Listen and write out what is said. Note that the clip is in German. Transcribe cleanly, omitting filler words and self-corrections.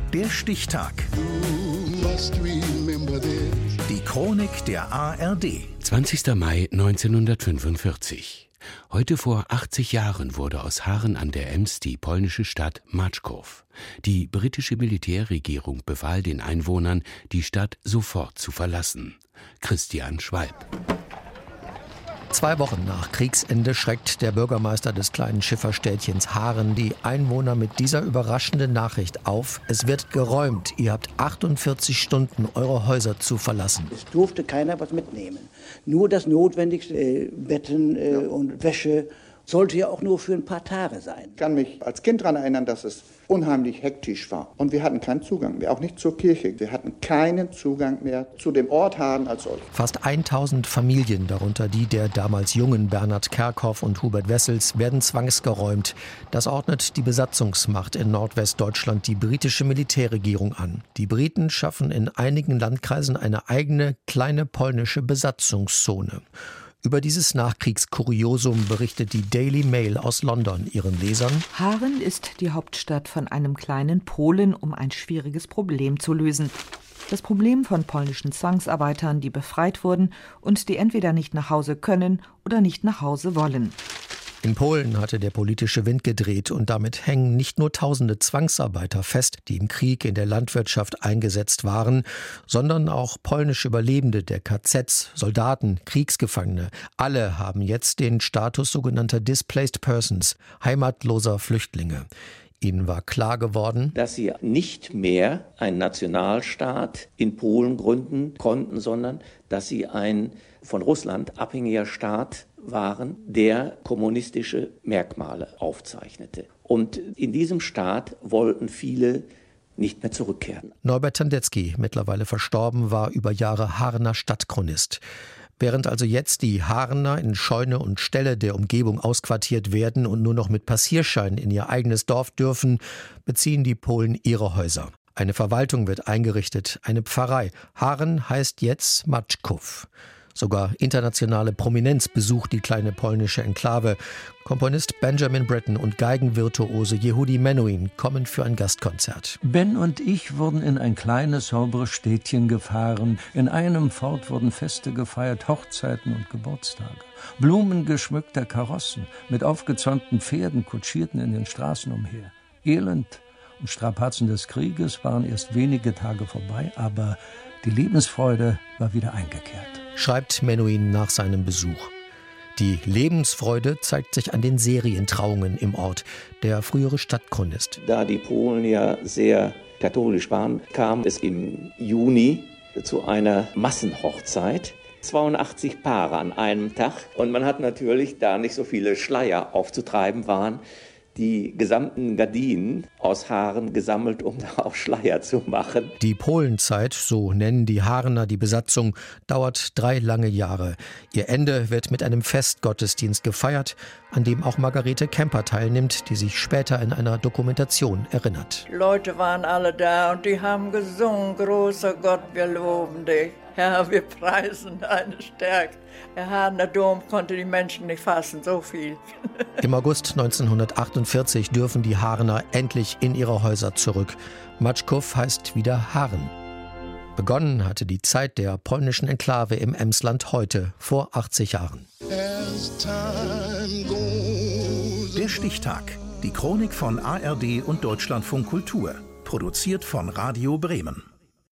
Der Stichtag. Die Chronik der ARD. 20. Mai 1945. Heute vor 80 Jahren wurde aus Haren an der Ems die polnische Stadt Maczków. Die britische Militärregierung befahl den Einwohnern, die Stadt sofort zu verlassen. Christian Schwalb. 2 Wochen nach Kriegsende schreckt der Bürgermeister des kleinen Schifferstädtchens Haren die Einwohner mit dieser überraschenden Nachricht auf: Es wird geräumt, ihr habt 48 Stunden, eure Häuser zu verlassen. Es durfte keiner was mitnehmen. Nur das Notwendigste, Betten und Wäsche, sollte ja auch nur für ein paar Tage sein. Ich kann mich als Kind daran erinnern, dass es unheimlich hektisch war. Und wir hatten keinen Zugang mehr, auch nicht zur Kirche. Wir hatten keinen Zugang mehr zu dem Ort Haren als solch. Fast 1000 Familien, darunter die der damals jungen Bernhard Kerkhoff und Hubert Wessels, werden zwangsgeräumt. Das ordnet die Besatzungsmacht in Nordwestdeutschland, die britische Militärregierung, an. Die Briten schaffen in einigen Landkreisen eine eigene kleine polnische Besatzungszone. Über dieses Nachkriegskuriosum berichtet die Daily Mail aus London ihren Lesern. Haren ist die Hauptstadt von einem kleinen Polen, um ein schwieriges Problem zu lösen. Das Problem von polnischen Zwangsarbeitern, die befreit wurden und die entweder nicht nach Hause können oder nicht nach Hause wollen. In Polen hatte der politische Wind gedreht und damit hängen nicht nur tausende Zwangsarbeiter fest, die im Krieg in der Landwirtschaft eingesetzt waren, sondern auch polnische Überlebende der KZs, Soldaten, Kriegsgefangene. Alle haben jetzt den Status sogenannter Displaced Persons, heimatloser Flüchtlinge. Ihnen war klar geworden, dass sie nicht mehr einen Nationalstaat in Polen gründen konnten, sondern dass sie ein von Russland abhängiger Staat waren, der kommunistische Merkmale aufzeichnete. Und in diesem Staat wollten viele nicht mehr zurückkehren. Norbert Tandecki, mittlerweile verstorben, war über Jahre Harener Stadtchronist. Während also jetzt die Harener in Scheune und Ställe der Umgebung ausquartiert werden und nur noch mit Passierschein in ihr eigenes Dorf dürfen, beziehen die Polen ihre Häuser. Eine Verwaltung wird eingerichtet, eine Pfarrei. Haren heißt jetzt Maczków. Sogar internationale Prominenz besucht die kleine polnische Enklave. Komponist Benjamin Britten und Geigenvirtuose Yehudi Menuhin kommen für ein Gastkonzert. Ben und ich wurden in ein kleines, sauberes Städtchen gefahren. In einem Fort wurden Feste gefeiert, Hochzeiten und Geburtstage. Blumengeschmückte Karossen mit aufgezäumten Pferden kutschierten in den Straßen umher. Elend und Strapazen des Krieges waren erst wenige Tage vorbei, aber die Lebensfreude war wieder eingekehrt, schreibt Menuhin nach seinem Besuch. Die Lebensfreude zeigt sich an den Serientrauungen im Ort. Der frühere Stadtchronist. Da die Polen ja sehr katholisch waren, kam es im Juni zu einer Massenhochzeit. 82 Paare an einem Tag. Und man hat natürlich, da nicht so viele Schleier aufzutreiben waren, die gesamten Gardinen aus Haren gesammelt, um darauf Schleier zu machen. Die Polenzeit, so nennen die Harener die Besatzung, dauert 3 lange Jahre. Ihr Ende wird mit einem Festgottesdienst gefeiert, an dem auch Margarete Kemper teilnimmt, die sich später in einer Dokumentation erinnert. Leute waren alle da und die haben gesungen: Großer Gott, wir loben dich. Herr, wir preisen deine Stärke. Der Harener Dom konnte die Menschen nicht fassen, so viel. Im August 1948 dürfen die Harener endlich in ihre Häuser zurück. Maczków heißt wieder Haren. Begonnen hatte die Zeit der polnischen Enklave im Emsland heute, vor 80 Jahren. Der Stichtag. Die Chronik von ARD und Deutschlandfunk Kultur. Produziert von Radio Bremen.